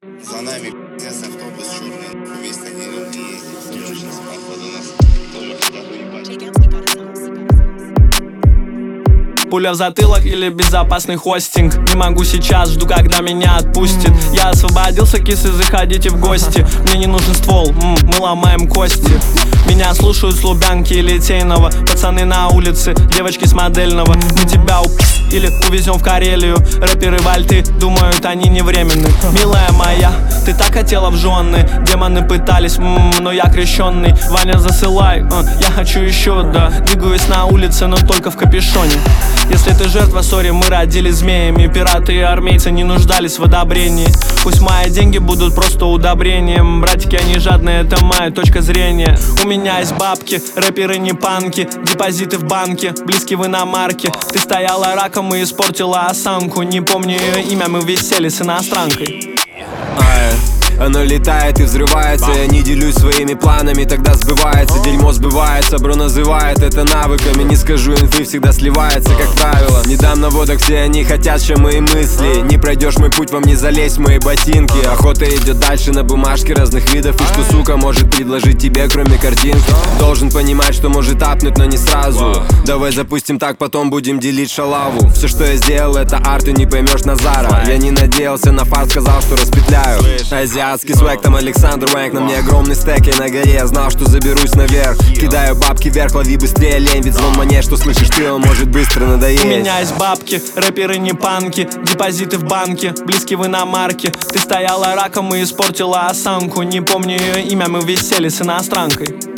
За нами пиздец, автобус черный, весь на деревне ездит. Сейчас походу нас тоже хотят уебать. Пуля в затылок или безопасный хостинг? Не могу сейчас, жду, когда меня отпустит. Я освободился, кисы, заходите в гости. Мне не нужен ствол, мы ломаем кости. Меня слушают с Лубянки и Литейного. Пацаны на улице, девочки с Модельного. Мы тебя или увезем в Карелию. Рэперы вальты, думают, они не временны. Милая моя, ты так хотела в жены. Демоны пытались, но я крещенный. Ваня, засылай, я хочу еще, да. Двигаюсь на улице, но только в капюшоне. Если ты жертва, сори, мы родились змеями. Пираты и армейцы не нуждались в одобрении. Пусть мои деньги будут просто удобрением. Братики, они жадные, это моя точка зрения. У меня есть бабки, рэперы не панки. Депозиты в банке, близкие в иномарке. Ты стояла раком и испортила осанку. Не помню ее имя, мы висели с иностранкой. Оно летает и взрывается. Я не делюсь своими планами, тогда сбывается. Дерьмо сбывается, бро называет это навыками. Не скажу инфы, всегда сливается, как правило. Не дам наводок, все они хотят, чем мои мысли. Не пройдешь мой путь, вам не залезть в мои ботинки. Охота идет дальше на бумажке разных видов. И что, сука, может предложить тебе, кроме картинки? Должен понимать, что может апнуть, но не сразу. Давай запустим так, потом будем делить шалаву. Все, что я сделал, это арт, и не поймешь Назара. Я не надеялся на фарт, сказал, что распетляю. Азиатский свек, там Александр Вэнк. На мне огромный стек, и на горе я знал, что заберусь наверх. Кидаю бабки вверх, лови быстрее лень. Ведь звон монет, что слышишь ты, он может быстро надоесть. У меня есть бабки, рэперы не панки. Депозиты в банке, близкие в иномарке. Ты стояла раком и испортила осанку. Не помню ее имя, мы висели с иностранкой.